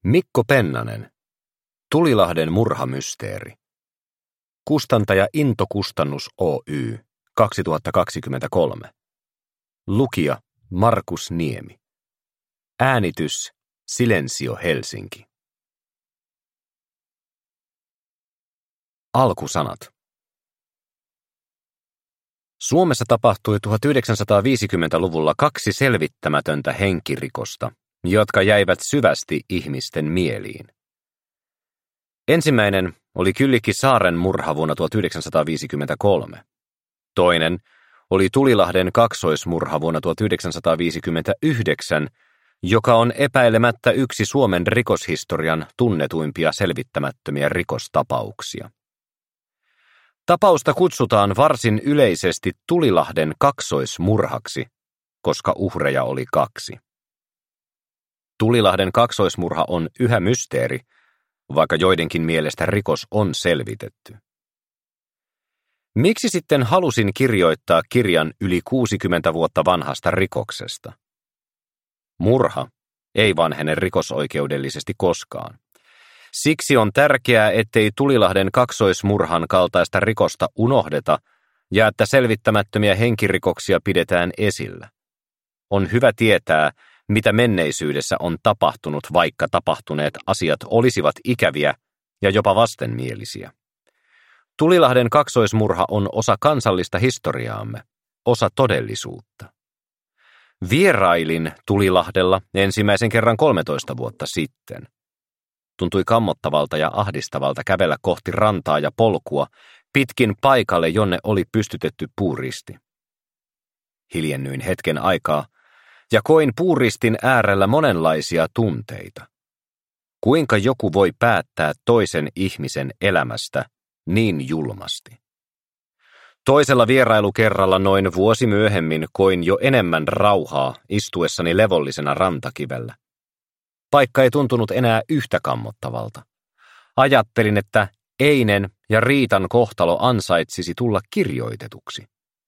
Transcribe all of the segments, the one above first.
Mikko Pennanen. Tulilahden murhamysteeri. Kustantaja Into Kustannus Oy. 2023. Lukija Markus Niemi. Äänitys Silensio Helsinki. Alkusanat. Suomessa tapahtui 1950-luvulla 2 selvittämätöntä henkirikosta, jotka jäivät syvästi ihmisten mieliin. Ensimmäinen oli Kyllikki Saaren murha vuonna 1953. Toinen oli Tulilahden kaksoismurha vuonna 1959, joka on epäilemättä yksi Suomen rikoshistorian tunnetuimpia selvittämättömiä rikostapauksia. Tapausta kutsutaan varsin yleisesti Tulilahden kaksoismurhaksi, koska uhreja oli 2. Tulilahden kaksoismurha on yhä mysteeri, vaikka joidenkin mielestä rikos on selvitetty. Miksi sitten halusin kirjoittaa kirjan yli 60 vuotta vanhasta rikoksesta? Murha ei vanhene rikosoikeudellisesti koskaan. Siksi on tärkeää, ettei Tulilahden kaksoismurhan kaltaista rikosta unohdeta ja että selvittämättömiä henkirikoksia pidetään esillä. On hyvä tietää, mitä menneisyydessä on tapahtunut, vaikka tapahtuneet asiat olisivat ikäviä ja jopa vastenmielisiä. Tulilahden kaksoismurha on osa kansallista historiaamme, osa todellisuutta. Vierailin Tulilahdella ensimmäisen kerran 13 vuotta sitten. Tuntui kammottavalta ja ahdistavalta kävellä kohti rantaa ja polkua pitkin paikalle, jonne oli pystytetty puuristi. Hiljennyin hetken aikaa ja koin puuristin äärellä monenlaisia tunteita. Kuinka joku voi päättää toisen ihmisen elämästä niin julmasti? Toisella vierailukerralla noin vuosi myöhemmin koin jo enemmän rauhaa istuessani levollisena rantakivellä. Paikka ei tuntunut enää yhtä kammottavalta. Ajattelin, että Einen ja Riitan kohtalo ansaitsisi tulla kirjoitetuksi.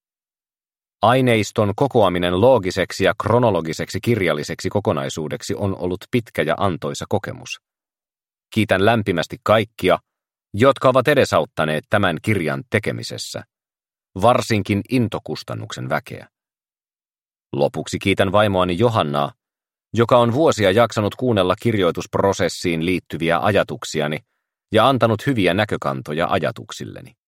Aineiston kokoaminen loogiseksi ja kronologiseksi kirjalliseksi kokonaisuudeksi on ollut pitkä ja antoisa kokemus. Kiitän lämpimästi kaikkia, jotka ovat edesauttaneet tämän kirjan tekemisessä, varsinkin Into Kustannuksen väkeä. Lopuksi kiitän vaimoani Johannaa, joka on vuosia jaksanut kuunnella kirjoitusprosessiin liittyviä ajatuksiani ja antanut hyviä näkökantoja ajatuksilleni.